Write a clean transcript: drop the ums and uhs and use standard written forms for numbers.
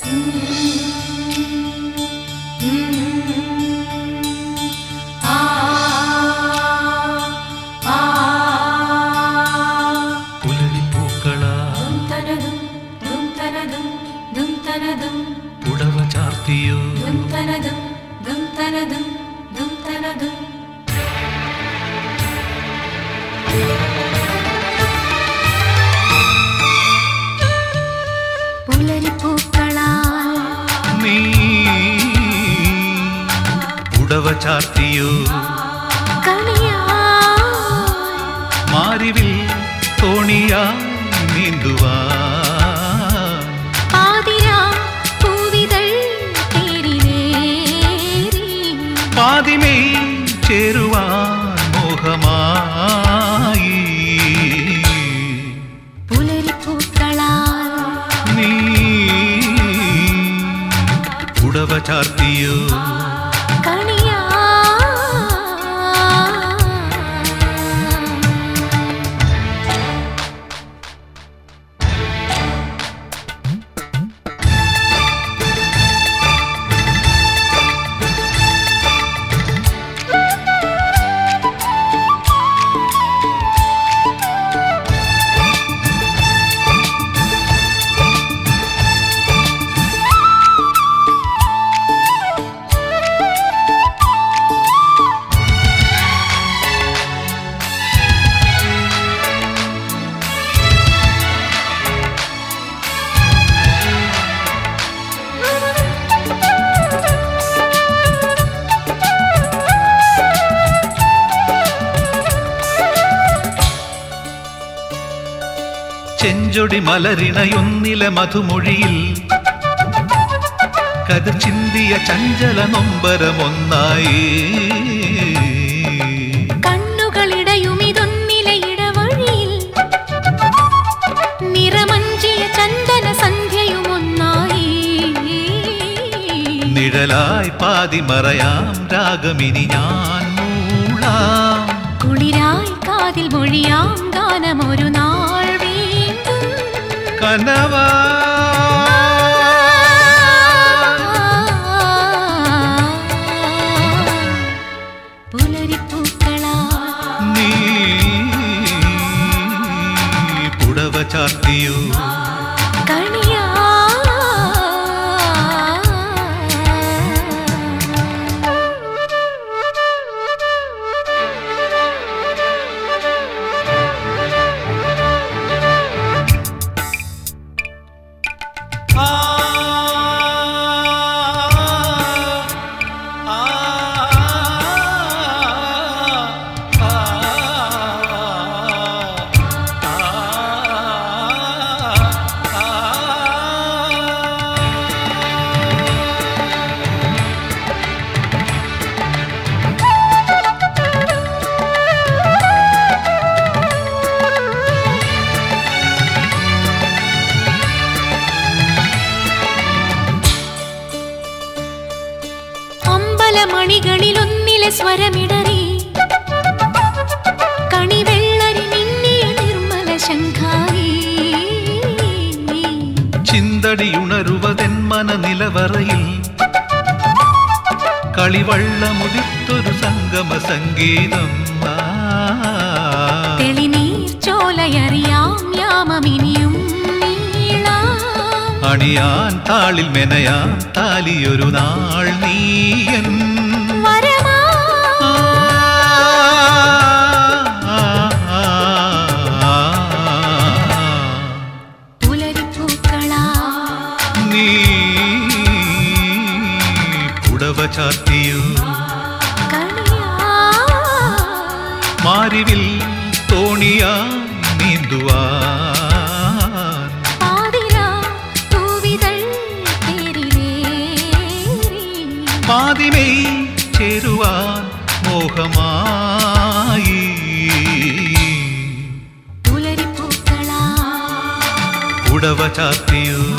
ഉടവ ചാർത്തിയോ നീ ഉടവ ചാർത്തിയോ മാരിവിൽ തോണിയാ നീന്തുവാ പാതിമേ ചേരുവാൻ മോഹമായി നീ ഉടവ ചാർത്തിയോ ചെഞ്ചൊടി മലരിണയൊന്നിലെ മധുമൊഴിയിൽ കതിർ ചിന്തിയ ചഞ്ചല നൊമ്പരമൊന്നായി കണ്ണുകളിടയുമിതൊന്നിലെ ഇടവഴിയിൽ നിറമഞ്ചിയ ചന്ദന സന്ധ്യയുമൊന്നായി നിഴലായി പാതി മറയാം രാഗമിനി ഞാൻ മൂളാം കുളിരായി കാതിൽ മൊഴിയാം ഗാനമൊരു നാൾ കനവാ പുലരിപ്പൂക്കളാ നീ പുടവ ചാർത്തിയോ മണികളിലൊന്നിലെ സ്വരമിടറി കണിവെള്ളരി മിന്നിയ നിർമ്മല ശംഖാരി ചിന്തടിയുണരുവതെന്മന നിലവറയിൽ കളിവള്ളമുതിർത്തൊരു സംഗമ സംഗീതം തെളിനീർ ചോലയറിയാം യാമമിനിയും അണിയാൻ താളിൽ മെനയാൻ താലിയൊരു നാൾ നീയൻ പുലരിപ്പൂക്കളാ നീ പുടവ ചാർത്തിയോ മാരിവിൽ തോണിയാ നീന്തുവാ പാതിമേ ചേരുവാൻ മോഹമായി പുലരിപ്പൂക്കളാ ഉടവ ചാർത്തിയോ